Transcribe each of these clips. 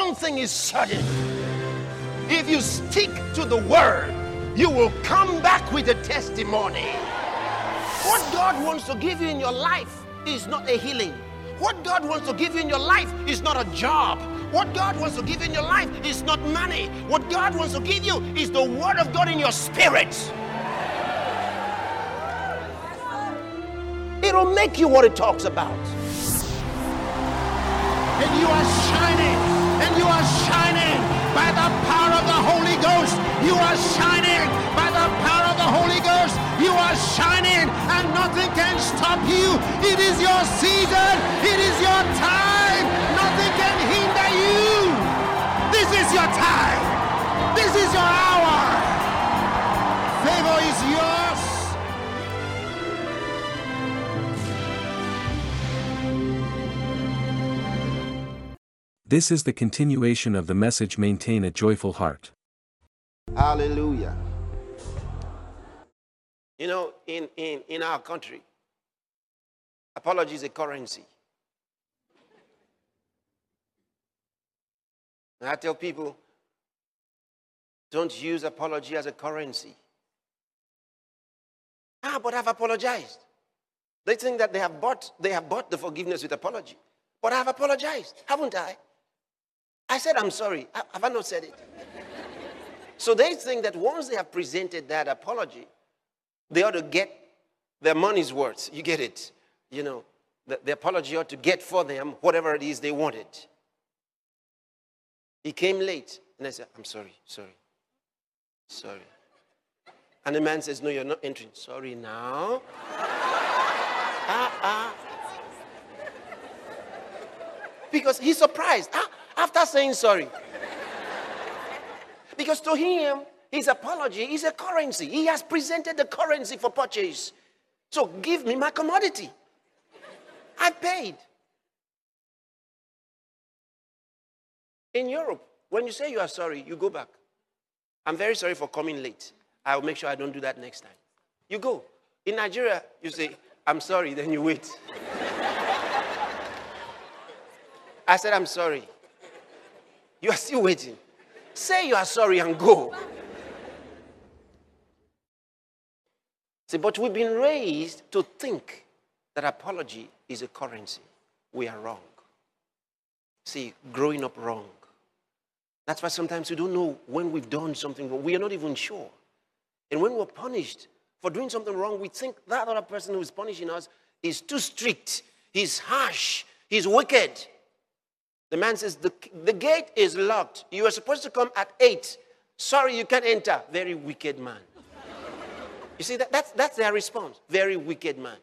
one thing is certain. If you stick to the word, you will come back with a testimony. What God wants to give you in your life is not a healing. What God wants to give you in your life is not a job. What God wants to give you in your life is not money. What God wants to give you is the word of God in your spirit. It'll make you what it talks about. And you are shining. And you are shining by the power of the Holy Ghost. You are shining by the power of the Holy Ghost. You are shining and nothing can stop you. It is your season. It is your time. Nothing can hinder you. This is your time. This is your hour. Favor is yours. This is the continuation of the message Maintain a Joyful Heart. Hallelujah. You know, in our country, apology is a currency. And I tell people, don't use apology as a currency. But I've apologized. They think that they have bought the forgiveness with apology. But I've apologized, haven't I? I said, I'm sorry. Have I not said it? So they think that once they have presented that apology, they ought to get their money's worth. You get it? You know, the apology ought to get for them whatever it is they wanted. He came late, and I said, I'm sorry. And the man says, no, you're not entering. Sorry now. Because he's surprised. After saying sorry. Because to him, his apology is a currency. He has presented the currency for purchase. So give me my commodity. I paid. In Europe, when you say you are sorry, you go back. I'm very sorry for coming late. I'll make sure I don't do that next time. You go. In Nigeria, you say, I'm sorry, then you wait. I said, I'm sorry. You are still waiting. Say you are sorry and go. See, but we've been raised to think that apology is a currency. We are wrong. See, growing up wrong. That's why sometimes we don't know when we've done something wrong. We are not even sure. And when we're punished for doing something wrong, we think that other person who is punishing us is too strict. He's harsh. He's wicked. The man says, the gate is locked. You are supposed to come at 8. Sorry, you can't enter. Very wicked man. You see, that's their response. Very wicked man.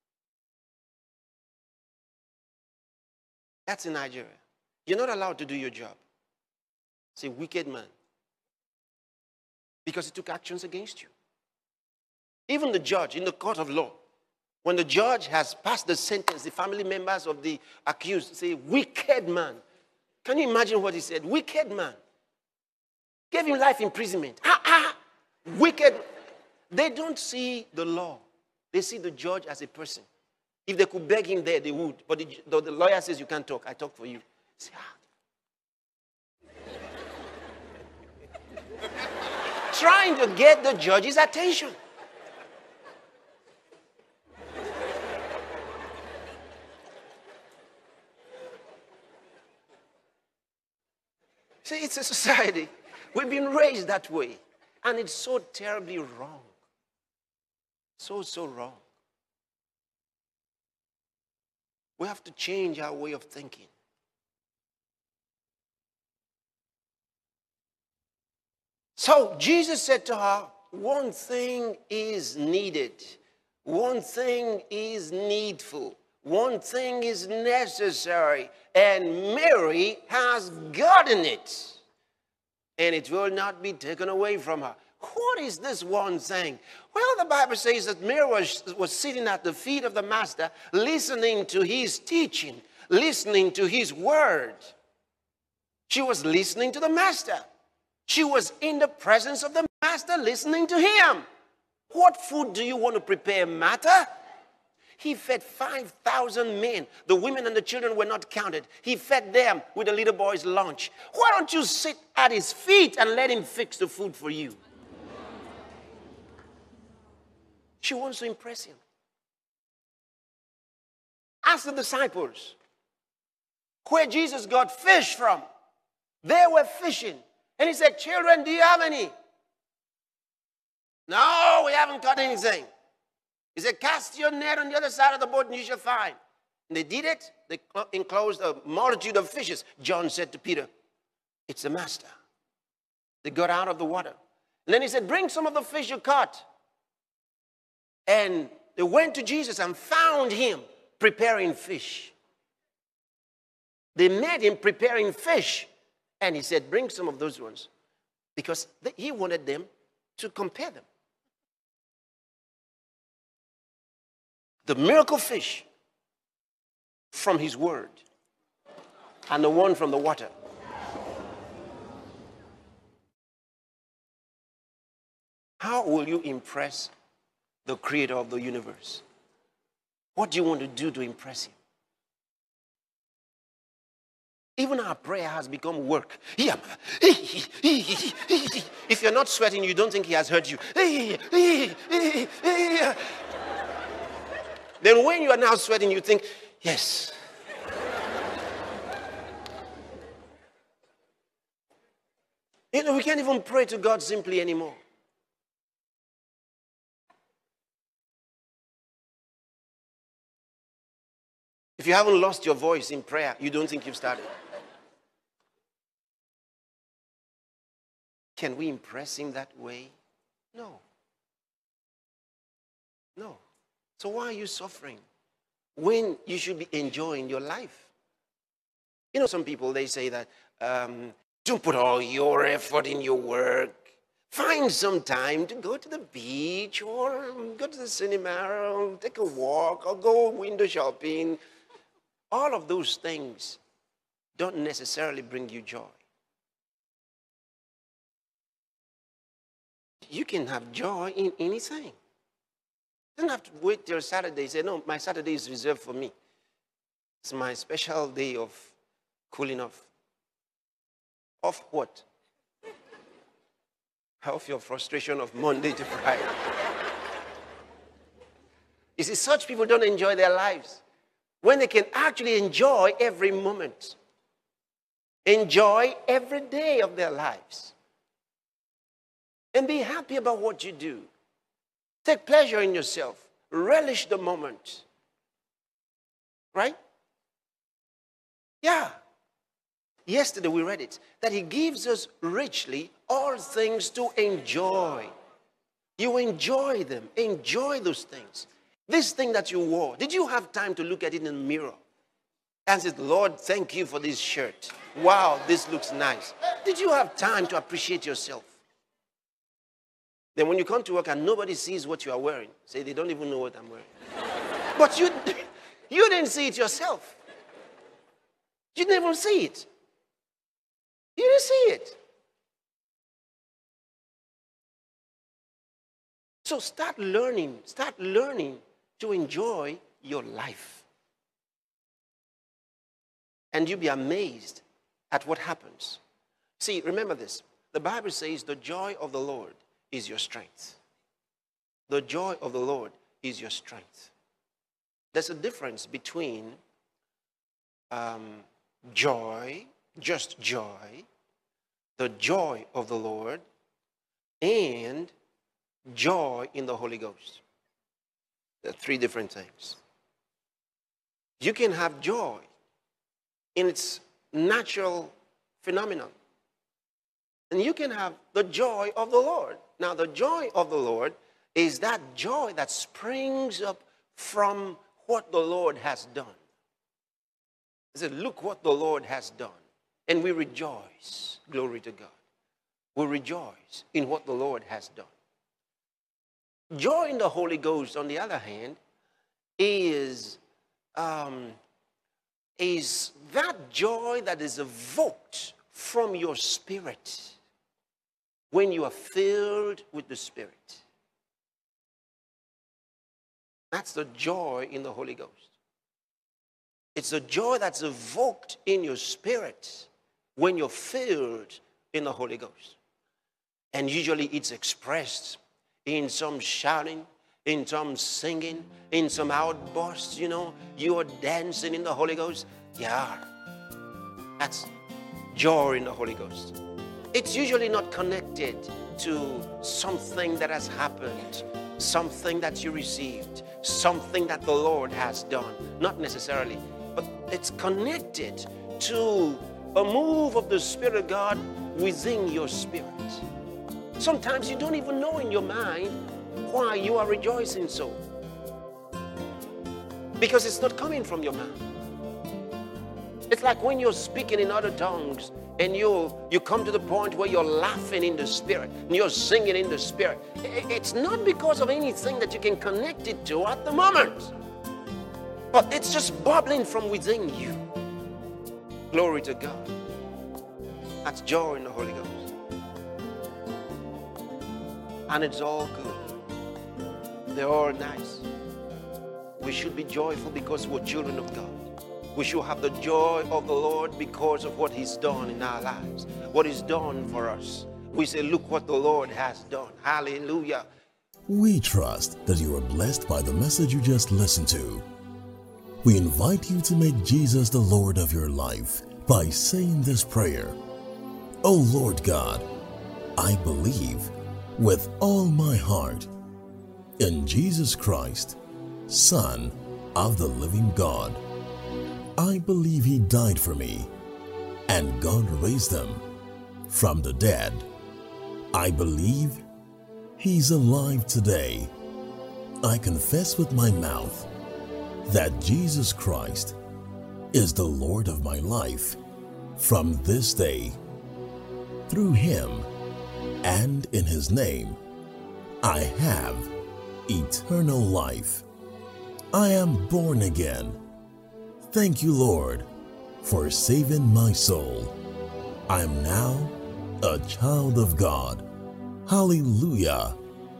That's in Nigeria. You're not allowed to do your job. It's a wicked man. Because he took actions against you. Even the judge in the court of law, when the judge has passed the sentence, the family members of the accused say, wicked man. Can you imagine what he said? Wicked man. Gave him life imprisonment. Wicked. They don't see the law. They see the judge as a person. If they could beg him there, they would. But the lawyer says, you can't talk. I talk for you. Say, Trying to get the judge's attention. See, it's a society. We've been raised that way. And it's so terribly wrong. So wrong. We have to change our way of thinking. So Jesus said to her, one thing is needed. One thing is needful. One thing is necessary. And Mary has gotten it. And it will not be taken away from her. What is this one thing? Well, the Bible says that Mary was sitting at the feet of the Master, listening to his teaching, listening to his word. She was listening to the Master. She was in the presence of the Master, listening to him. What food do you want to prepare, Martha? He fed 5,000 men. The women and the children were not counted. He fed them with the little boy's lunch. Why don't you sit at his feet and let him fix the food for you? She wants to impress him. Ask the disciples where Jesus got fish from. They were fishing. And he said, children, do you have any? No, we haven't caught anything. He said, cast your net on the other side of the boat and you shall find. And they did it. They enclosed a multitude of fishes. John said to Peter, it's the master. They got out of the water. And then he said, bring some of the fish you caught. And they went to Jesus and found him preparing fish. They met him preparing fish. And he said, bring some of those ones. Because he wanted them to compare them. The miracle fish from his word and the one from the water. How will you impress the creator of the universe? What do you want to do to impress him? Even our prayer has become work. If you're not sweating, you don't think he has heard you. Then when you are now sweating, you think, yes. You know, we can't even pray to God simply anymore. If you haven't lost your voice in prayer, you don't think you've started. Can we impress him that way? No. No. So why are you suffering when you should be enjoying your life? You know, some people, they say that, don't put all your effort in your work. Find some time to go to the beach or go to the cinema or take a walk or go window shopping. All of those things don't necessarily bring you joy. You can have joy in anything. You don't have to wait till Saturday. Say, no, my Saturday is reserved for me. It's my special day of cooling off. Off what? Off your frustration of Monday to Friday. You see, such people don't enjoy their lives when they can actually enjoy every moment. Enjoy every day of their lives. And be happy about what you do. Take pleasure in yourself. Relish the moment. Right? Yeah. Yesterday we read it. That he gives us richly all things to enjoy. You enjoy them. Enjoy those things. This thing that you wore, did you have time to look at it in the mirror? And say, Lord, thank you for this shirt. Wow, this looks nice. Did you have time to appreciate yourself? Then when you come to work and nobody sees what you are wearing, say they don't even know what I'm wearing. But you didn't see it yourself. You didn't even see it. You didn't see it. So start learning to enjoy your life. And you'll be amazed at what happens. See, remember this. The Bible says the joy of the Lord is your strength. The joy of the Lord is your strength. There's a difference between joy, just joy, the joy of the Lord, and joy in the Holy Ghost. There are three different things. You can have joy in its natural phenomenon. And you can have the joy of the Lord. Now, the joy of the Lord is that joy that springs up from what the Lord has done. He said, look what the Lord has done. And we rejoice. Glory to God. We rejoice in what the Lord has done. Joy in the Holy Ghost, on the other hand, is that joy that is evoked from your spirit when you are filled with the Spirit. That's the joy in the Holy Ghost. It's the joy that's evoked in your spirit when you're filled in the Holy Ghost. And usually it's expressed in some shouting, in some singing, in some outbursts, you are dancing in the Holy Ghost. Yeah, that's joy in the Holy Ghost. It's usually not connected to something that has happened, something that you received, something that the Lord has done. Not necessarily, but it's connected to a move of the Spirit of God within your spirit. Sometimes you don't even know in your mind why you are rejoicing so. Because it's not coming from your mind. It's like when you're speaking in other tongues and you come to the point where you're laughing in the Spirit and you're singing in the Spirit. It's not because of anything that you can connect it to at the moment, but it's just bubbling from within you. Glory to God. That's joy in the Holy Ghost. And it's all good. They're all nice. We should be joyful because we're children of God. We should have the joy of the Lord because of what He's done in our lives, what He's done for us. We say, look what the Lord has done. Hallelujah. We trust that you are blessed by the message you just listened to. We invite you to make Jesus the Lord of your life by saying this prayer. Oh Lord God, I believe with all my heart in Jesus Christ, Son of the living God. I believe He died for me and God raised Him from the dead. I believe He's alive today. I confess with my mouth that Jesus Christ is the Lord of my life from this day. Through Him and in His name, I have eternal life. I am born again. Thank you, Lord, for saving my soul. I am now a child of God. Hallelujah.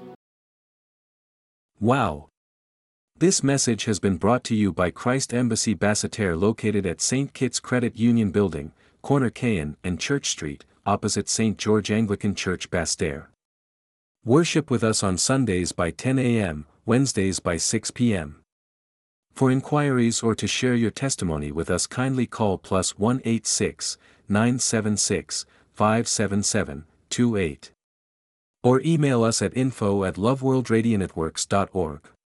Wow! This message has been brought to you by Christ Embassy Basseterre, located at St. Kitts Credit Union Building, corner Caen and Church Street, opposite St. George Anglican Church, Basseterre. Worship with us on Sundays by 10 a.m., Wednesdays by 6 p.m. For inquiries or to share your testimony with us, kindly call +1 86 976 577 28. Or email us at info@loveworldradionetworks.org.